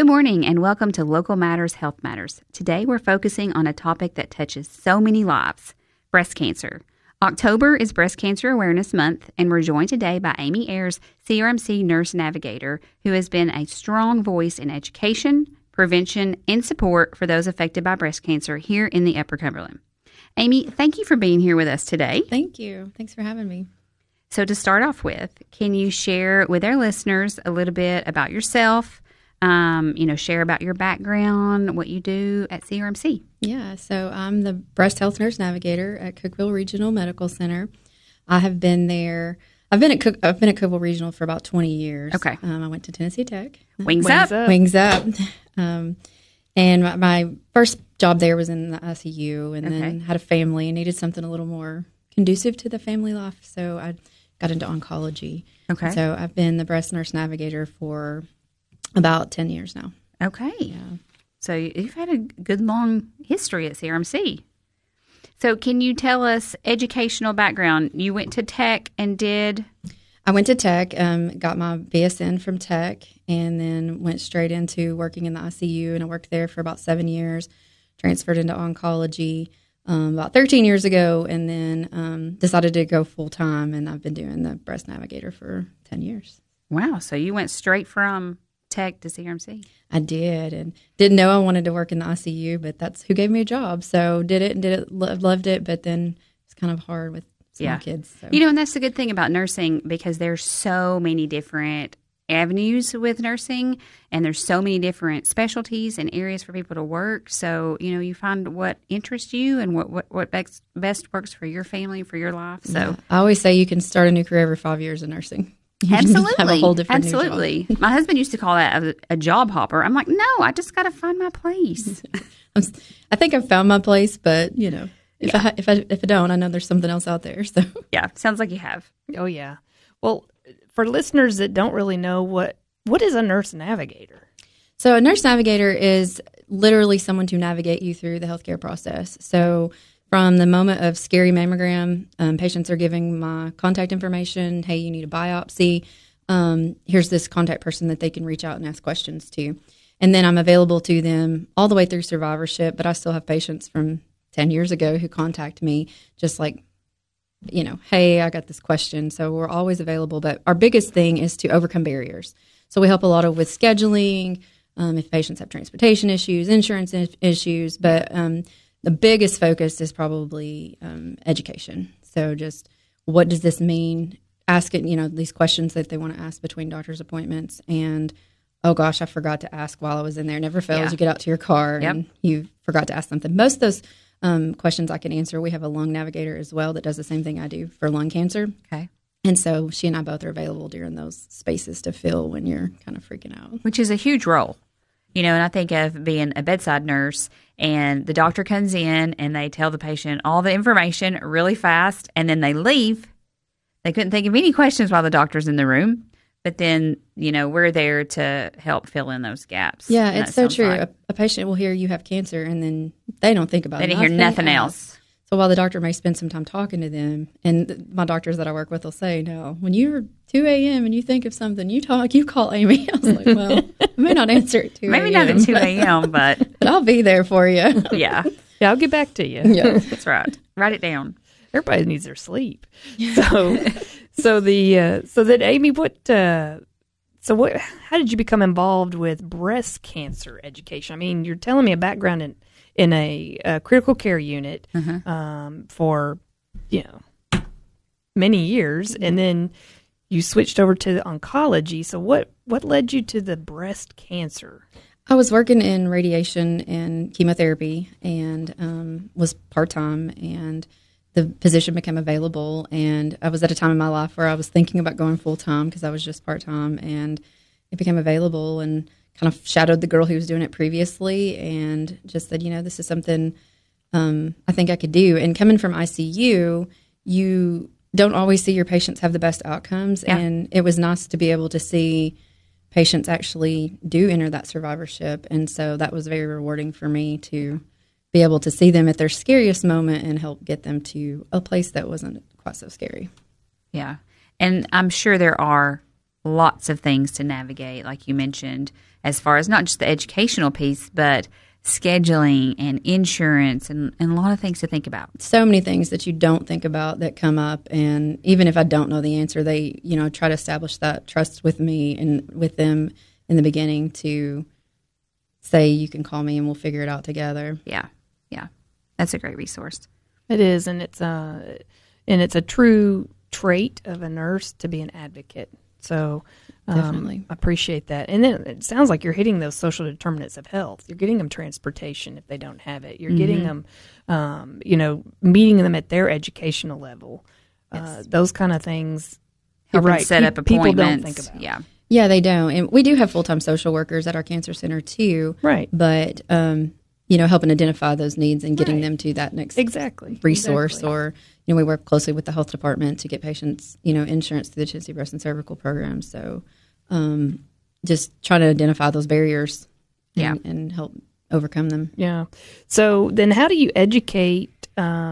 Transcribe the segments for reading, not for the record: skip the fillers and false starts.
Good morning and welcome to Local Matters Health Matters. Today we're focusing on a topic that touches so many lives, breast cancer. October is Breast Cancer Awareness Month, and we're joined today by Amy Ayers, CRMC Nurse Navigator, who has been a strong voice in education, prevention, and support for those affected by breast cancer here in the Upper Cumberland. Amy, thank you for being here with us today. Thank you. Thanks for having me. So to start off with, can you share with our listeners a little bit about yourself, share about your background, what you do at CRMC? Yeah, so I'm the Breast Health Nurse Navigator at Cookeville Regional Medical Center. I have been there. I've been at Cookeville Regional for about 20 years. Okay. I went to Tennessee Tech. Wings up. Wings up. And my first job there was in the ICU, and then had a family and needed something a little more conducive to the family life, so I got into oncology. Okay. So I've been the Breast Nurse Navigator for about 10 years now. Okay. Yeah. So you've had a good long history at CRMC. So can you tell us educational background? You went to Tech and did? I went to Tech, got my BSN from Tech, and then went straight into working in the ICU, and I worked there for about 7 years, transferred into oncology about 13 years ago, and then decided to go full-time, and I've been doing the Breast Navigator for 10 years. Wow. So you went straight from Tech to CRMC. I did, and didn't know I wanted to work in the ICU, but that's who gave me a job. So did it, loved it, but then it's kind of hard with small kids. So. And that's the good thing about nursing, because there's so many different avenues with nursing, and there's so many different specialties and areas for people to work. So, you find what interests you and what best works for your family, for your life. So yeah. I always say you can start a new career every 5 years in nursing. Absolutely. Have a whole different Absolutely. My husband used to call that a job hopper. I'm like, no, I just got to find my place. I think I've found my place, but if I don't, I know there's something else out there. So yeah, sounds like you have. Oh yeah. Well, for listeners that don't really know, what is a nurse navigator? So a nurse navigator is literally someone to navigate you through the healthcare process. So from the moment of scary mammogram, patients are giving my contact information. Hey, you need a biopsy. Here's this contact person that they can reach out and ask questions to. And then I'm available to them all the way through survivorship, but I still have patients from 10 years ago who contact me just like, hey, I got this question. So we're always available. But our biggest thing is to overcome barriers. So we help a lot with scheduling, if patients have transportation issues, insurance issues, but the biggest focus is probably education. So just what does this mean? Ask it, these questions that they want to ask between doctor's appointments. And, oh, gosh, I forgot to ask while I was in there. Never fails. Yeah. You get out to your car and you forgot to ask something. Most of those questions I can answer. We have a lung navigator as well that does the same thing I do for lung cancer. Okay. And so she and I both are available during those spaces to fill when you're kind of freaking out. Which is a huge role. And I think of being a bedside nurse, and the doctor comes in and they tell the patient all the information really fast, and then they leave. They couldn't think of any questions while the doctor's in the room. But then, we're there to help fill in those gaps. Yeah, it's so true. Like a patient will hear you have cancer, and then they don't think about it. They didn't hear nothing else. So while the doctor may spend some time talking to them, and my doctors that I work with will say, no, when you're 2 a.m. and you think of something, you call Amy. I was like, well, I may not answer at 2 a.m. Maybe not at 2 a.m., but I'll be there for you. Yeah. Yeah, I'll get back to you. Yeah. That's right. Write it down. Everybody needs their sleep. So then Amy, how did you become involved with breast cancer education? I mean, you're telling me a background in a critical care unit for many years, and then you switched over to oncology. So what led you to the breast cancer? I was working in radiation and chemotherapy, and was part-time, and the position became available, and I was at a time in my life where I was thinking about going full-time because I was just part-time, and it became available, and kind of shadowed the girl who was doing it previously and just said, this is something I think I could do. And coming from ICU, you don't always see your patients have the best outcomes, and it was nice to be able to see patients actually do enter that survivorship, and so that was very rewarding for me to be able to see them at their scariest moment and help get them to a place that wasn't quite so scary. Yeah. And I'm sure there are lots of things to navigate, like you mentioned. as far as not just the educational piece, but scheduling and insurance and a lot of things to think about. So many things that you don't think about that come up, and even if I don't know the answer, they try to establish that trust with me and with them in the beginning to say, you can call me and we'll figure it out together. Yeah, that's a great resource. It is, and it's a true trait of a nurse to be an advocate. So Definitely. I appreciate that. And then it sounds like you're hitting those social determinants of health. You're getting them transportation if they don't have it. You're getting them, meeting them at their educational level. Yes. Those kind of things. Helping Right. set up People appointments. don't think about. Yeah. Yeah, they don't. And we do have full-time social workers at our cancer center too. Right. But, helping identify those needs and getting Right. them to that next Exactly. resource. Exactly. Or, we work closely with the health department to get patients, insurance through the Tennessee Breast and Cervical Program. So just trying to identify those barriers and help overcome them. Yeah. So then how do you educate,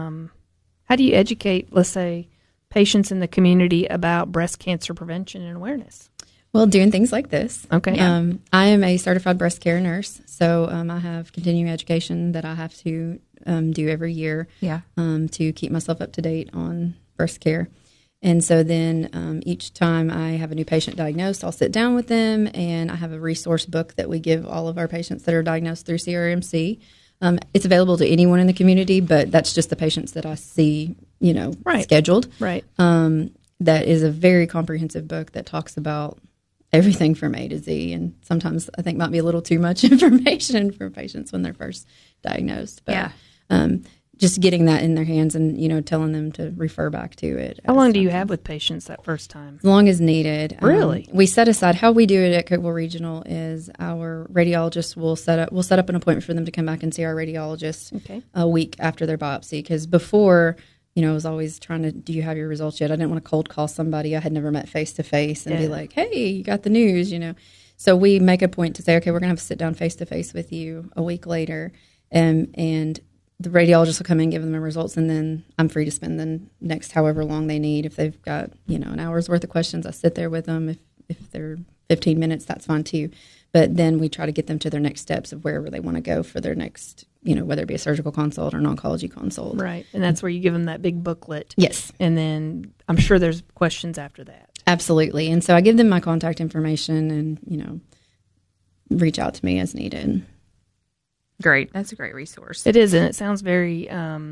let's say, patients in the community about breast cancer prevention and awareness? Well, doing things like this. Okay. I am a certified breast care nurse, so I have continuing education that I have to do every year to keep myself up to date on breast care. And so then each time I have a new patient diagnosed, I'll sit down with them, and I have a resource book that we give all of our patients that are diagnosed through CRMC. It's available to anyone in the community, but that's just the patients that I see, scheduled. Right. That is a very comprehensive book that talks about everything from A to Z, and sometimes I think might be a little too much information for patients when they're first diagnosed. But just getting that in their hands and, telling them to refer back to it. How long do you have with patients that first time? As long as needed. Really? We set aside, how we do it at Cookeville Regional is our radiologist will set up an appointment for them to come back and see our radiologist a week after their biopsy. Because before, I was always trying to, do you have your results yet? I didn't want to cold call somebody I had never met face to face and be like, hey, you got the news, So we make a point to say, okay, we're going to have to sit down face to face with you a week later. And the radiologist will come in and give them the results, and then I'm free to spend the next however long they need. If they've got, an hour's worth of questions, I sit there with them. If they're 15 minutes, that's fine too. But then we try to get them to their next steps of wherever they want to go for their next, whether it be a surgical consult or an oncology consult. Right. And that's where you give them that big booklet. Yes. And then I'm sure there's questions after that. Absolutely. And so I give them my contact information and, reach out to me as needed. Great. That's a great resource. It is, and it sounds very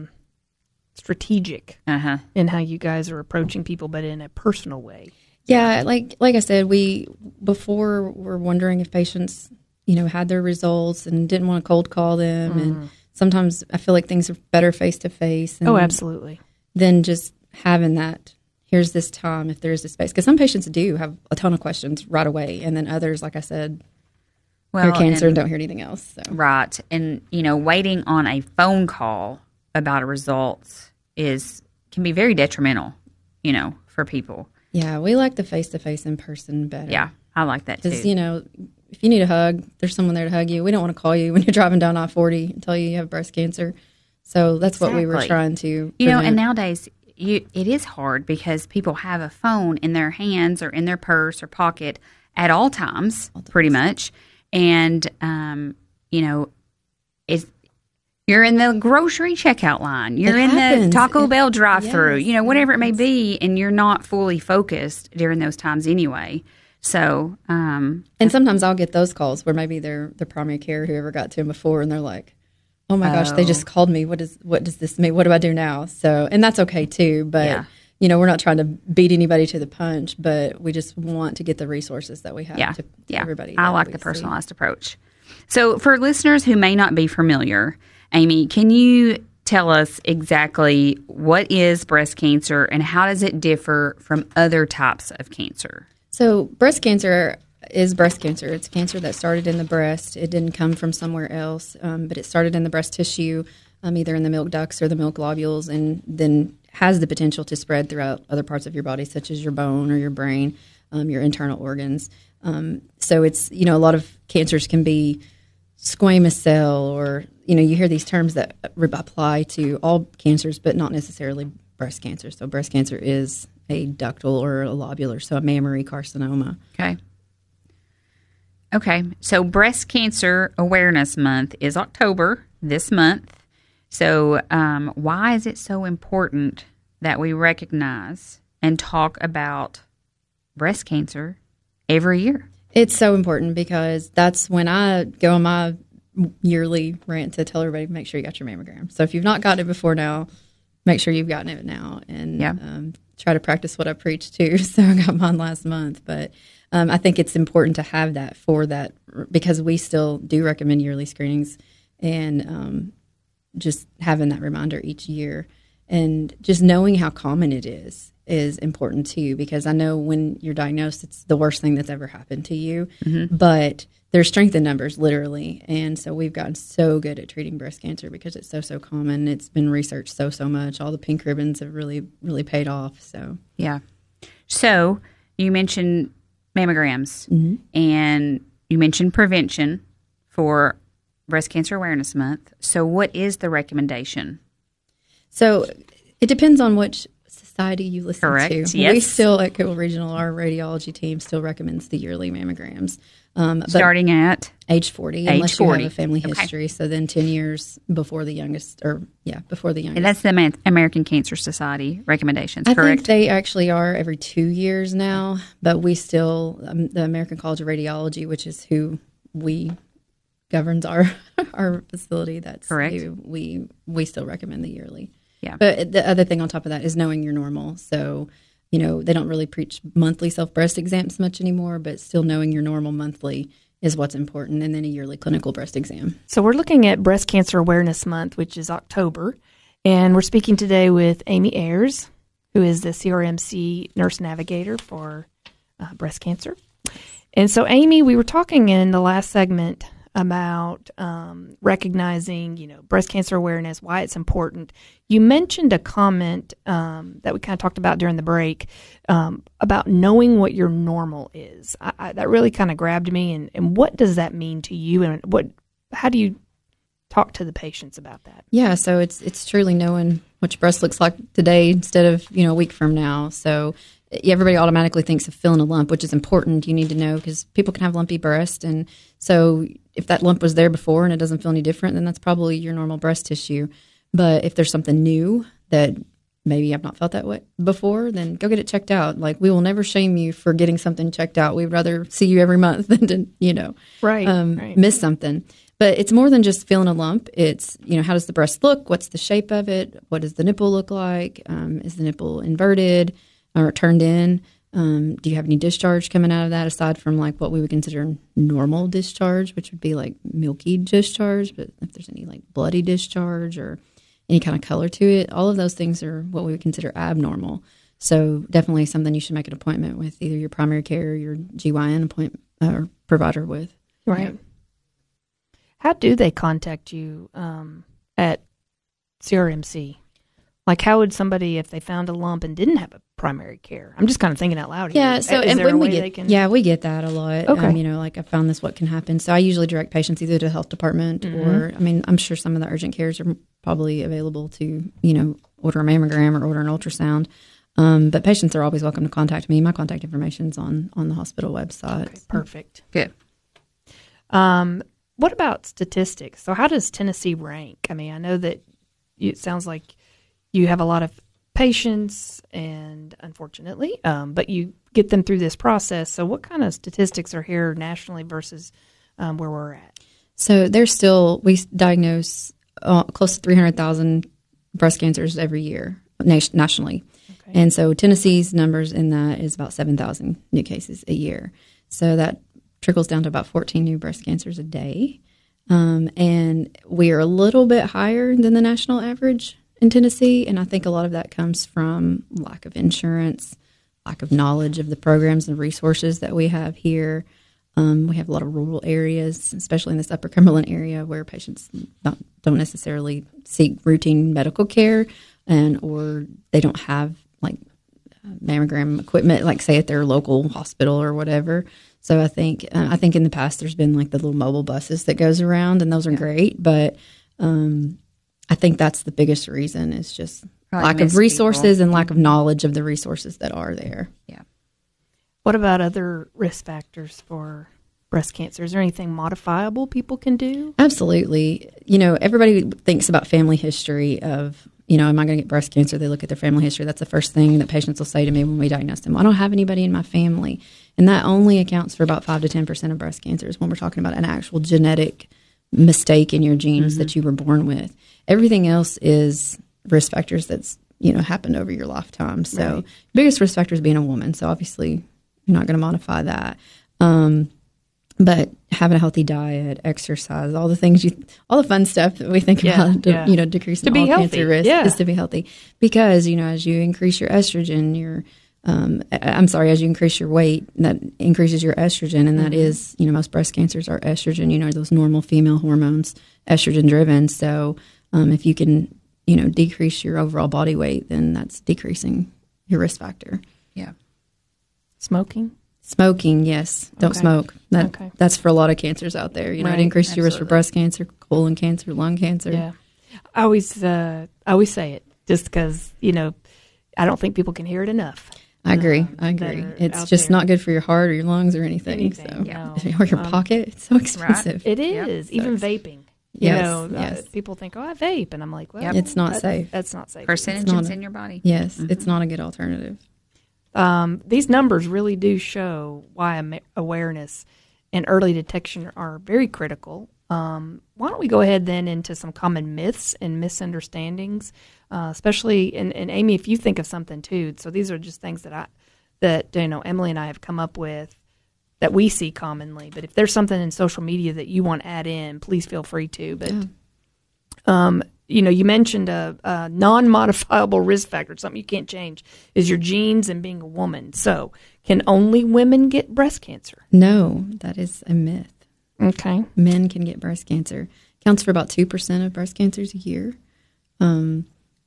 strategic in how you guys are approaching people, but in a personal way. Yeah, like I said, we before were wondering if patients, had their results and didn't want to cold call them. And sometimes I feel like things are better face to face. Oh, absolutely. Than just having that, here's this time if there is a space. Because some patients do have a ton of questions right away. And then others, like I said, hear cancer and don't hear anything else. So. Right. And, waiting on a phone call about a result can be very detrimental, for people. Yeah, we like the face-to-face in person better. Yeah, I like that too. Because, if you need a hug, there's someone there to hug you. We don't want to call you when you're driving down I-40 and tell you have breast cancer. So that's what we were trying to prevent. And nowadays it is hard because people have a phone in their hands or in their purse or pocket at all times, pretty much. And, you're in the grocery checkout line. You're in the Taco Bell drive-thru, whatever it may be, and you're not fully focused during those times anyway. So, and sometimes I'll get those calls where maybe they're the primary care, whoever got to him before, and they're like, "Oh my gosh, they just called me. What does this mean? What do I do now?" So, and that's okay too. But we're not trying to beat anybody to the punch, but we just want to get the resources that we have to everybody. I like the personalized approach. So, for listeners who may not be familiar, Amy, can you tell us exactly what is breast cancer and how does it differ from other types of cancer? So breast cancer is breast cancer. It's cancer that started in the breast. It didn't come from somewhere else, but it started in the breast tissue, either in the milk ducts or the milk globules, and then has the potential to spread throughout other parts of your body, such as your bone or your brain, your internal organs. So it's, a lot of cancers can be squamous cell or, you hear these terms that apply to all cancers, but not necessarily breast cancer. So breast cancer is a ductal or a lobular, so a mammary carcinoma. Okay. Okay, so Breast Cancer Awareness Month is October this month. So why is it so important that we recognize and talk about breast cancer every year? It's so important because that's when I go on my yearly rant to tell everybody, make sure you got your mammogram. So if you've not gotten it before now, make sure you've gotten it now, and try to practice what I preach too. So I got mine last month, but I think it's important to have that for that, because we still do recommend yearly screenings, and just having that reminder each year, and just knowing how common it is important too, because I know when you're diagnosed, it's the worst thing that's ever happened to you, but there's strength in numbers, literally. And so we've gotten so good at treating breast cancer because it's so common. It's been researched so much. All the pink ribbons have really, really paid off. So, yeah. So you mentioned mammograms, and you mentioned prevention for Breast Cancer Awareness Month. So what is the recommendation? So it depends on which society you listen Correct. to. Yes. We still at Cookeville Regional, our radiology team still recommends the yearly mammograms. Starting at age 40, age unless 40. you have a family history. So then 10 years before the youngest, before the youngest. And that's the American Cancer Society recommendations, I correct? think they actually are every 2 years now, but we still, the American College of Radiology, which is who governs our facility, that's correct. who we still recommend the yearly. Yeah. But the other thing on top of that is knowing you're normal. So, they don't really preach monthly self-breast exams much anymore, but still knowing you're normal monthly is what's important, and then a yearly clinical breast exam. So we're looking at Breast Cancer Awareness Month, which is October, and we're speaking today with Amy Ayers, who is the CRMC nurse navigator for breast cancer. And so, Amy, we were talking in the last segment about recognizing, breast cancer awareness, why it's important. You mentioned a comment that we kind of talked about during the break about knowing what your normal is. That really kind of grabbed me. And what does that mean to you? And how do you talk to the patients about that? Yeah, so it's truly knowing what your breast looks like today instead of a week from now. So everybody automatically thinks of feeling a lump, which is important. You need to know because people can have lumpy breast, and so if that lump was there before and it doesn't feel any different, then that's probably your normal breast tissue. But if there's something new that maybe I've not felt that way before, then go get it checked out. Like, we will never shame you for getting something checked out. We'd rather see you every month than to, right. miss something. But it's more than just feeling a lump. It's, how does the breast look? What's the shape of it? What does the nipple look like? Is the nipple inverted or turned in? Do you have any discharge coming out of that aside from like what we would consider normal discharge, which would be like milky discharge? But if there's any like bloody discharge or any kind of color to it, all of those things are what we would consider abnormal. So definitely something you should make an appointment with either your primary care or your GYN appointment or provider with. Right. How do they contact you at CRMC? Like, how would somebody, if they found a lump and didn't have a primary care? I'm just kind of thinking out loud here. Yeah, so is and there a when way we they get can... we get that a lot. Okay. Like I found this, what can happen. So I usually direct patients either to the health department or, I'm sure some of the urgent cares are probably available to, order a mammogram or order an ultrasound. But patients are always welcome to contact me. My contact information's on the hospital website. Okay, perfect. Good. What about statistics? So how does Tennessee rank? I know that it sounds like you have a lot of patients, and unfortunately, but you get them through this process. So what kind of statistics are here nationally versus where we're at? So we diagnose close to 300,000 breast cancers every year nationally. Okay. And so Tennessee's numbers in that is about 7,000 new cases a year. So that trickles down to about 14 new breast cancers a day. And we are a little bit higher than the national average in Tennessee, and I think a lot of that comes from lack of insurance, lack of knowledge of the programs and resources that we have here. We have a lot of rural areas, especially in this Upper Cumberland area, where patients don't necessarily seek routine medical care, or they don't have like mammogram equipment, like say at their local hospital or whatever. So I think in the past there's been like the little mobile buses that goes around, and those are great, but I think that's the biggest reason is just lack of resources and lack of knowledge of the resources that are there. Yeah. What about other risk factors for breast cancer? Is there anything modifiable people can do? Absolutely. Everybody thinks about family history of, am I going to get breast cancer? They look at their family history. That's the first thing that patients will say to me when we diagnose them. I don't have anybody in my family. And that only accounts for about 5 to 10% of breast cancers when we're talking about an actual genetic mistake in your genes that you were born with. Everything else is risk factors that's, happened over your lifetime. So biggest risk factor is being a woman. So obviously you're not going to modify that. But having a healthy diet, exercise, all the things all the fun stuff that we think about, decreasing all cancer risk is to be healthy. Because, as you increase your estrogen, as you increase your weight, that increases your estrogen. And that is, most breast cancers are estrogen, those normal female hormones, estrogen driven. So if you can, decrease your overall body weight, then that's decreasing your risk factor. Yeah. Smoking, yes. Don't smoke. That's for a lot of cancers out there. It increases your risk for breast cancer, colon cancer, lung cancer. Yeah. I always say it just because, I don't think people can hear it enough. I agree. It's just not good for your heart or your lungs or anything. Or your pocket. It's so expensive. It is. Yep. Even vaping. Yes. People think, I vape. And I'm like, well, it's not safe. That's not safe. Carcinogens in your body. Yes. It's not a good alternative. These numbers really do show why awareness and early detection are very critical. Why don't we go ahead then into some common myths and misunderstandings, especially, and Amy, if you think of something too. So these are just things that Emily and I have come up with that we see commonly. But if there's something in social media that you want to add in, please feel free to. But you mentioned a non-modifiable risk factor, something you can't change, is your genes and being a woman. So can only women get breast cancer? No, that is a myth. Okay. Men can get breast cancer. Counts for about 2% of breast cancers a year. I'm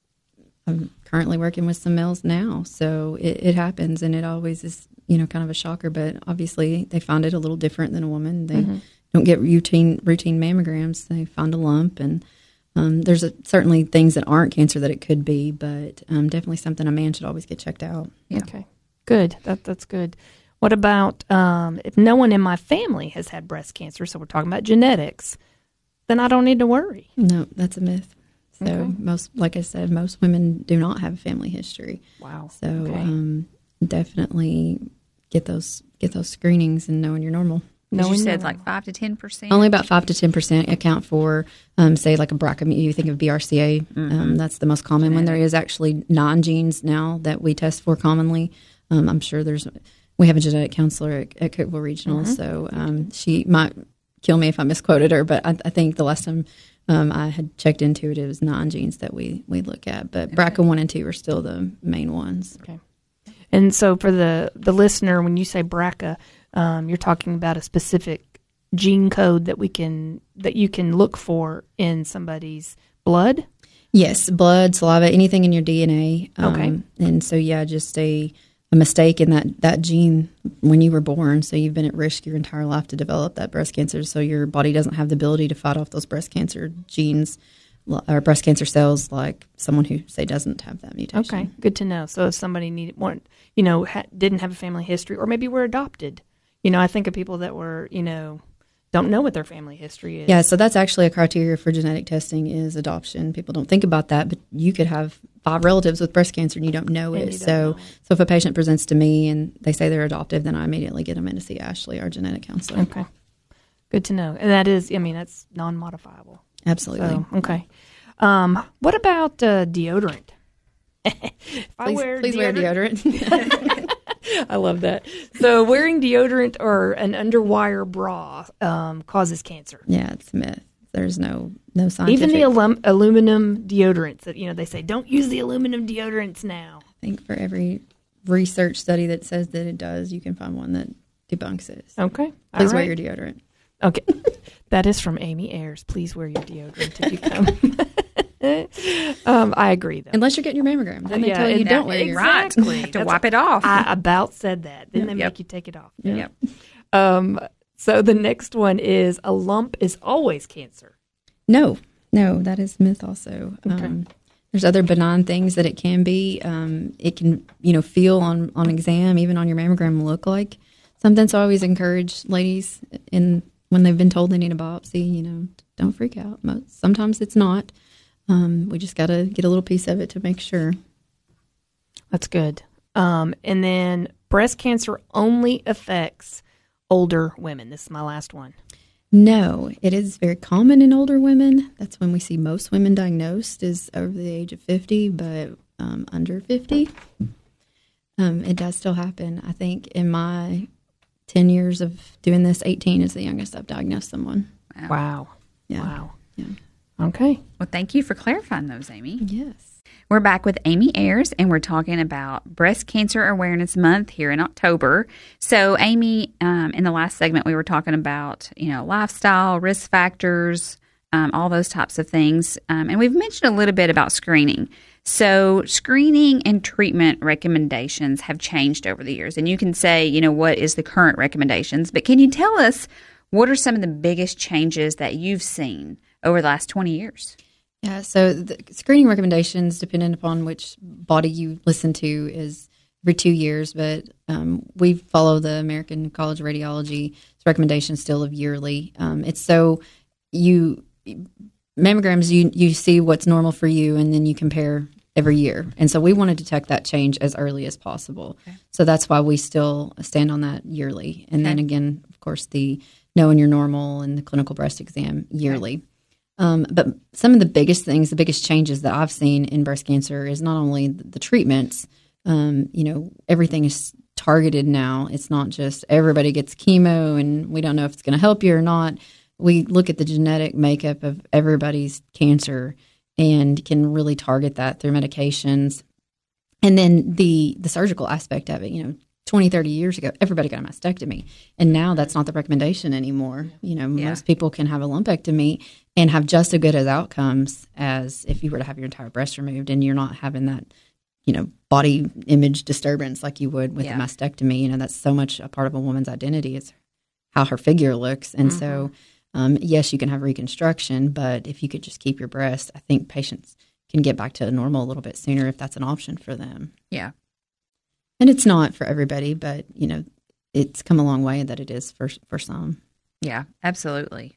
currently working with some males now, so it happens, and it always is, kind of a shocker. But obviously, they find it a little different than a woman. They don't get routine mammograms. They find a lump, and there's certainly things that aren't cancer that it could be, but definitely something a man should always get checked out. Yeah. Okay, good. That's good. What about if no one in my family has had breast cancer, so we're talking about genetics, then I don't need to worry? No, that's a myth. So like I said, most women do not have a family history. Wow. So definitely get those screenings and knowing you're normal. You said like 5 to 10%? Only about 5 to 10% account for, say, like a BRCA. You think of BRCA. That's the most common one. There is actually 9 genes now that we test for commonly. I'm sure we have a genetic counselor at Cookeville Regional, so she might kill me if I misquoted her, but I think the last time I had checked into it, it was 9 genes that we look at. But BRCA 1 and 2 are still the main ones. Okay. And so for the listener, when you say BRCA, you're talking about a specific gene code that you can look for in somebody's blood? Yes, blood, saliva, anything in your DNA. Okay. And so, just a mistake in that gene when you were born. So you've been at risk your entire life to develop that breast cancer. So your body doesn't have the ability to fight off those breast cancer genes or breast cancer cells like someone who, say, doesn't have that mutation. Okay, good to know. So if somebody didn't have a family history, or maybe were adopted, I think of people that were, don't know what their family history is. Yeah, so that's actually a criteria for genetic testing is adoption. People don't think about that, but you could have 5 relatives with breast cancer and you don't know it. So if a patient presents to me and they say they're adoptive, then I immediately get them in to see Ashley, our genetic counselor. Okay, good to know. And that is, that's non-modifiable. Absolutely. So, okay. What about deodorant? Please wear deodorant. I love that. So wearing deodorant or an underwire bra causes cancer. Yeah, it's a myth. There's no scientific. Even the aluminum deodorants that, they say, don't use the aluminum deodorants now. I think for every research study that says that it does, you can find one that debunks it. So okay. Please wear your deodorant. Okay. That is from Amy Ayers. Please wear your deodorant if you come. I agree, though. Unless you're getting your mammogram. Then they tell you don't wear your Exactly. To wipe it off. I about said that. Then they make you take it off. Yep. So the next one is a lump is always cancer. No, that is myth also. Okay. There's other benign things that it can be. It can, feel on exam, even on your mammogram, look like something. So I always encourage ladies when they've been told they need a biopsy, don't freak out. Sometimes it's not. We just got to get a little piece of it to make sure. That's good. And then breast cancer only affects older women. This is my last one. No, it is very common in older women. That's when we see most women diagnosed is over the age of 50, but under 50, it does still happen. I think in my 10 years of doing this, 18 is the youngest I've diagnosed someone. Wow. Yeah. Wow. Yeah. Okay. Well, thank you for clarifying those, Amy. Yes. We're back with Amy Ayers, and we're talking about Breast Cancer Awareness Month here in October. So, Amy, in the last segment, we were talking about, lifestyle, risk factors, all those types of things. And we've mentioned a little bit about screening. So, screening and treatment recommendations have changed over the years. And you can say, what is the current recommendations? But can you tell us what are some of the biggest changes that you've seen over the last 20 years? Yeah, so the screening recommendations, depending upon which body you listen to, is every 2 years. But we follow the American College of Radiology's recommendation still of yearly. It's so mammograms, you see what's normal for you, and then you compare every year. And so we want to detect that change as early as possible. Okay. So that's why we still stand on that yearly. And then again, of course, the knowing you're normal and the clinical breast exam yearly. Okay. But some of the biggest changes that I've seen in breast cancer is not only the treatments, everything is targeted now. It's not just everybody gets chemo and we don't know if it's going to help you or not. We look at the genetic makeup of everybody's cancer and can really target that through medications. And then the surgical aspect of it, 20, 30 years ago, everybody got a mastectomy. And now that's not the recommendation anymore. Most people can have a lumpectomy and have just as good as outcomes as if you were to have your entire breast removed and you're not having that, body image disturbance like you would with a mastectomy. That's so much a part of a woman's identity. It's how her figure looks. And so, yes, you can have reconstruction, but if you could just keep your breast, I think patients can get back to normal a little bit sooner if that's an option for them. Yeah. And it's not for everybody, but, it's come a long way that it is for some. Yeah, absolutely.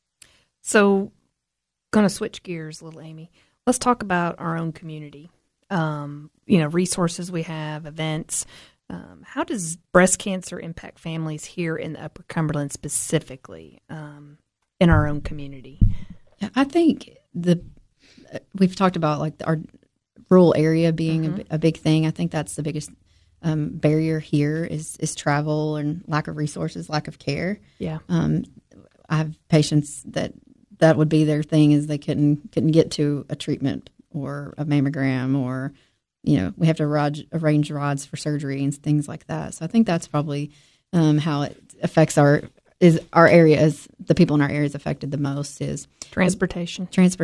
So, going to switch gears a little, Amy. Let's talk about our own community. Resources we have, events. How does breast cancer impact families here in the Upper Cumberland specifically in our own community? I think we've talked about our rural area being a big thing. I think that's the biggest barrier here is travel and lack of resources, lack of care. Yeah. I have patients that would be their thing is they couldn't get to a treatment or a mammogram or, we have to arrange rods for surgery and things like that. So I think that's probably how it affects our area, as the people in our area is affected the most is transportation.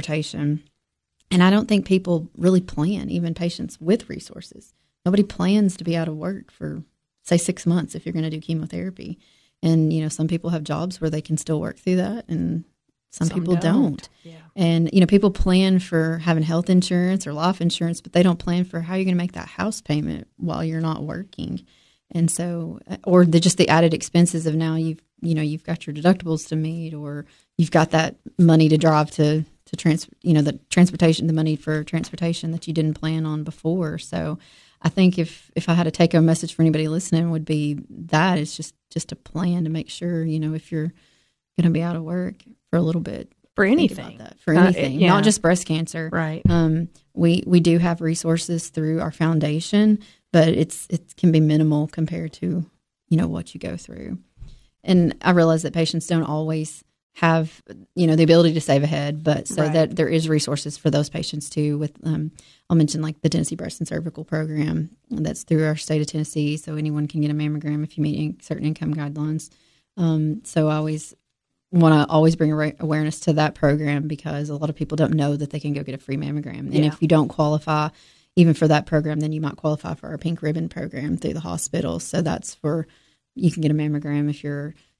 And I don't think people really plan, even patients with resources. Nobody plans to be out of work for, say, 6 months if you're going to do chemotherapy. And, some people have jobs where they can still work through that, and some people don't. Yeah. And, people plan for having health insurance or life insurance, but they don't plan for how you're going to make that house payment while you're not working. And so, or just the added expenses of now you've got your deductibles to meet, or you've got that money to drive to the transportation, the money for transportation that you didn't plan on before. So I think if I had to take a message for anybody listening would be that it's just a plan to make sure, if you're going to be out of work for a little bit. For anything. Not just breast cancer. Right. We do have resources through our foundation, but it can be minimal compared to, what you go through. And I realize that patients don't always have, the ability to save ahead, but so that there is resources for those patients too with, I'll mention like the Tennessee Breast and Cervical Program that's through our state of Tennessee. So anyone can get a mammogram if you meet certain income guidelines. So I always want to bring awareness to that program because a lot of people don't know that they can go get a free mammogram. And if you don't qualify even for that program, then you might qualify for our Pink Ribbon program through the hospital. So that's you can get a mammogram if you're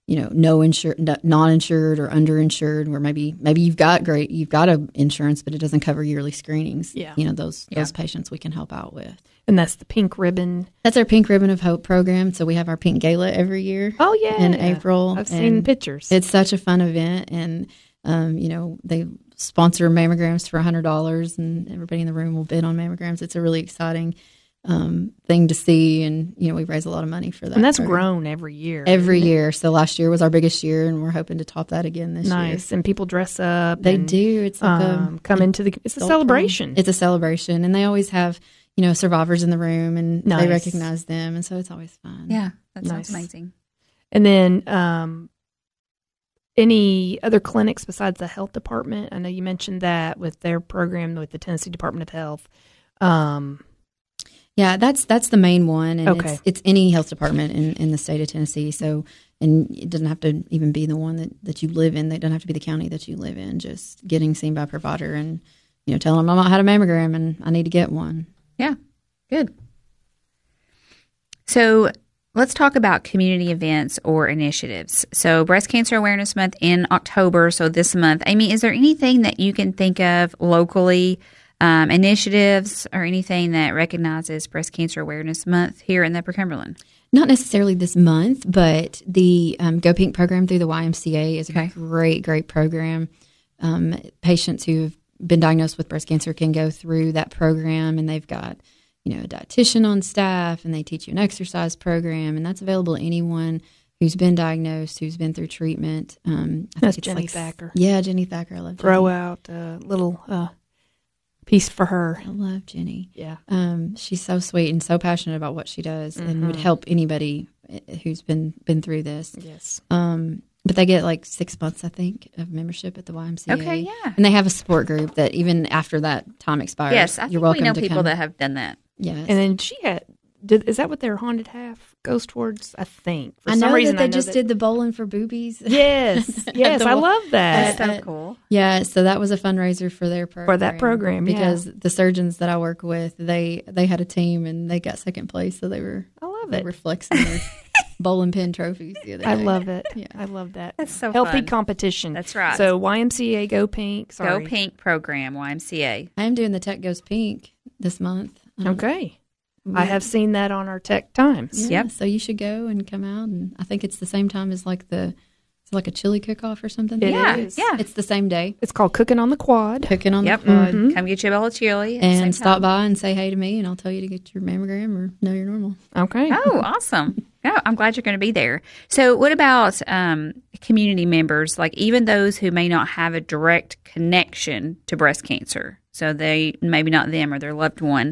no insured, non-insured, or underinsured, where maybe you've got a insurance, but it doesn't cover yearly screenings. Yeah. Those patients we can help out with. And that's the Pink Ribbon. That's our Pink Ribbon of Hope program. So we have our Pink Gala every year. Oh, yeah. In April. I've seen pictures. It's such a fun event. And, they sponsor mammograms for $100, and everybody in the room will bid on mammograms. It's a really exciting thing to see. And, we raise a lot of money for that. And that's program. grown every year. Every year. So last year was our biggest year, and we're hoping to top that again this year. Nice. And people dress up. They do. It's like it's a celebration. It's a celebration. And they always have, survivors in the room, and they recognize them. And so it's always fun. Yeah, that sounds amazing. And then any other clinics besides the health department? I know you mentioned that with their program with the Tennessee Department of Health. Yeah, that's the main one. And okay. It's any health department in the state of Tennessee. So, and it doesn't have to even be the one that you live in. They don't have to be the county that you live in. Just getting seen by a provider and, telling them I had a mammogram and I need to get one. Yeah, good. So let's talk about community events or initiatives. So Breast Cancer Awareness Month in October, so this month. Amy, is there anything that you can think of locally, initiatives or anything that recognizes Breast Cancer Awareness Month here in Upper Cumberland? Not necessarily this month, but the Go Pink program through the YMCA is a great program. Patients who've been diagnosed with breast cancer can go through that program, and they've got a dietitian on staff, and they teach you an exercise program, and that's available to anyone who's been diagnosed, who's been through treatment. That's Jenny Thacker. Yeah, Jenny Thacker. I love Jenny. Throw out a little piece for her. I love Jenny. Yeah. She's so sweet and so passionate about what she does, and would help anybody who's been through this. Yes. But they get like 6 months, I think, of membership at the YMCA. Okay, yeah. And they have a support group that even after that time expires, yes, I you're think welcome we know to people come. that have done that. Yes. And then she had, is that what their haunted half goes towards? I think. For I know some reason, that they just did the bowling for boobies. Yes, yes, I love that. That's so cool. Yeah, so that was a fundraiser for their program. For that program, because the surgeons that I work with, they had a team and they got second place, so they were flexing their bowling pin trophies the other day. I love it. Yeah. I love that. That's so healthy fun. Competition. That's right. So YMCA Go Pink. Sorry. Go Pink program, YMCA. I am doing the Tech Goes Pink this month. Okay. I have seen that on our Tech Times. Yeah, Yep. so you should go and come out, and I think it's the same time as it's like a chili cook-off or something. It Yeah, is. yeah. It's the same day. It's called Cooking on the Quad. Cooking on Yep. the quad. Come get you a bowl of chili. At the And same stop time. by and say hey to me, and I'll tell you to get your mammogram or know you're normal. Okay. Oh, awesome. Yeah, I'm glad you're going to be there. So what about community members, like even those who may not have a direct connection to breast cancer? So they, maybe not them or their loved one.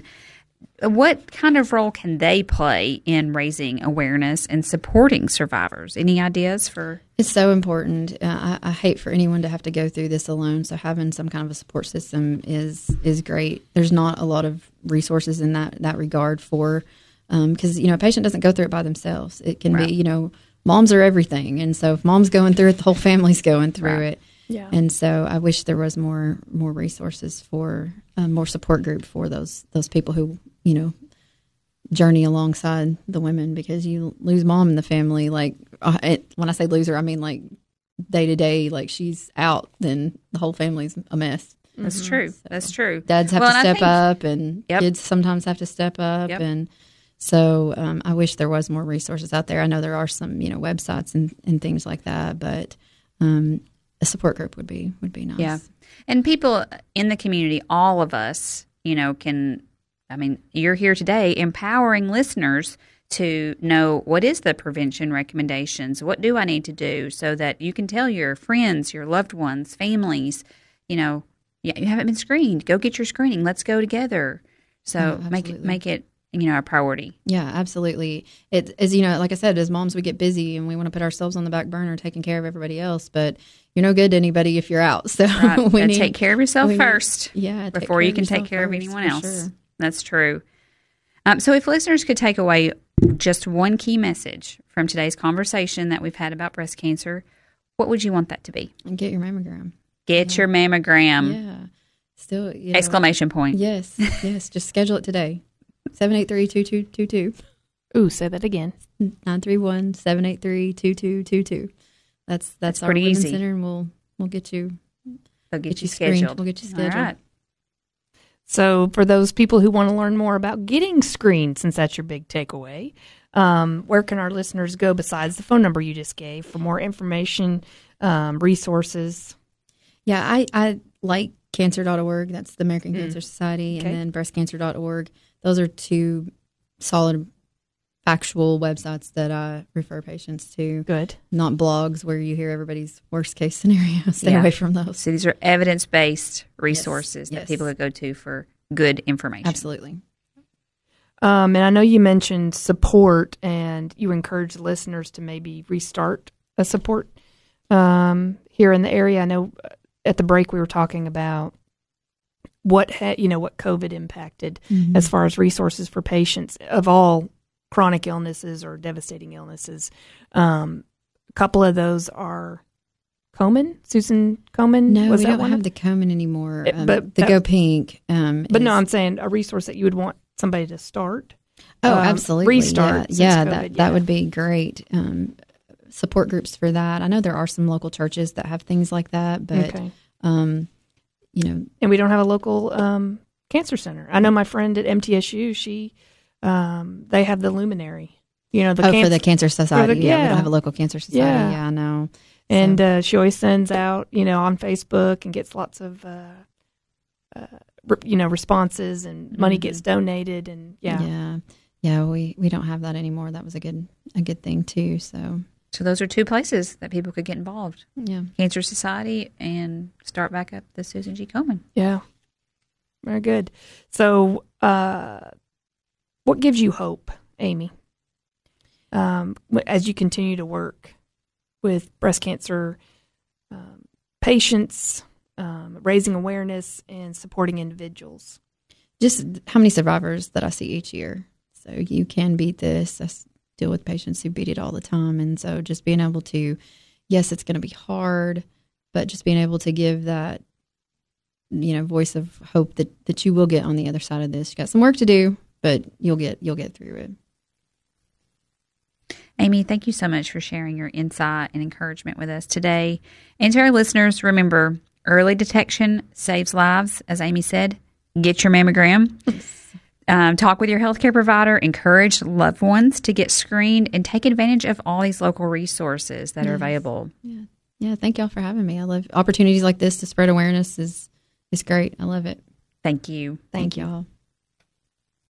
What kind of role can they play in raising awareness and supporting survivors? Any ideas for? It's so important. I hate for anyone to have to go through this alone. So having some kind of a support system is great. There's not a lot of resources in that regard for, because a patient doesn't go through it by themselves. It can be, moms are everything, and so if mom's going through it, the whole family's going through it. Yeah. And so I wish there was more resources for more support group for those people who journey alongside the women, because you lose mom in the family. Like when I say lose her, I mean like day to day. Like she's out, then the whole family's a mess. That's true. So That's true. Dads have to step up, and Yep. kids sometimes have to step up, Yep. and so I wish there was more resources out there. I know there are some websites and things like that, but a support group would be nice. Yeah. And people in the community, all of us, you're here today empowering listeners to know what is the prevention recommendations, what do I need to do, so that you can tell your friends, your loved ones, families, you haven't been screened, go get your screening, let's go together. So make it a priority. Yeah, absolutely. It is, like I said, as moms, we get busy and we want to put ourselves on the back burner taking care of everybody else, but you're no good to anybody if you're out. So Right. we need take care of yourself first. Yeah. Before you can take care of anyone else. Sure. That's true. So if listeners could take away just one key message from today's conversation that we've had about breast cancer, what would you want that to be? And get your mammogram. Get your mammogram. Yeah. Still, Exclamation point. Yes. Yes. Just schedule it today. 783-2222. Ooh, say that again. 931-783-2222. That's our pretty women's easy. center, and we'll get you They'll get you screened. scheduled. We'll get you scheduled. All right. So for those people who want to learn more about getting screened, since that's your big takeaway, where can our listeners go besides the phone number you just gave for more information, resources? Yeah, I like cancer.org. That's the American Cancer Society, Okay. and then breastcancer.org. Those are two solid, factual websites that I refer patients to. Good. Not blogs where you hear everybody's worst case scenario. Stay Yeah. away from those. So these are evidence-based resources that Yes. people could go to for good information. Absolutely. And I know you mentioned support, and you encourage listeners to maybe restart a support here in the area. I know at the break we were talking about what COVID impacted as far as resources for patients of all chronic illnesses or devastating illnesses. A couple of those are Komen, Susan Komen. No, was we that don't one? have the Komen anymore. But the that- Go Pink. But no, I'm saying a resource that you would want somebody to start. absolutely. Restart. since Yeah, COVID, that would be great. Support groups for that. I know there are some local churches that have things like that, but Okay. you know, And we don't have a local cancer center. I know my friend at MTSU, they have the Luminary. The for the Cancer Society. We yeah. don't have a local Cancer Society. Yeah. Yeah, I know. And she always sends out, on Facebook and gets lots of, responses, and money gets donated, and Yeah. We don't have that anymore. That was a good thing too. So those are two places that people could get involved. yeah. Cancer Society and start back up the Susan G. Komen. Yeah. Very good. So, what gives you hope, Amy, as you continue to work with breast cancer patients, raising awareness and supporting individuals? Just how many survivors that I see each year. So you can beat this. I deal with patients who beat it all the time. And so just being able to, yes, it's going to be hard, but just being able to give that, voice of hope that you will get on the other side of this. You got some work to do, but you'll get through it. Amy, thank you so much for sharing your insight and encouragement with us today. And to our listeners, remember, early detection saves lives. As Amy said, get your mammogram. Talk with your healthcare provider. Encourage loved ones to get screened and take advantage of all these local resources that are available. Yeah. Thank y'all for having me. I love opportunities like this to spread awareness is great. I love it. Thank you. Thank y'all.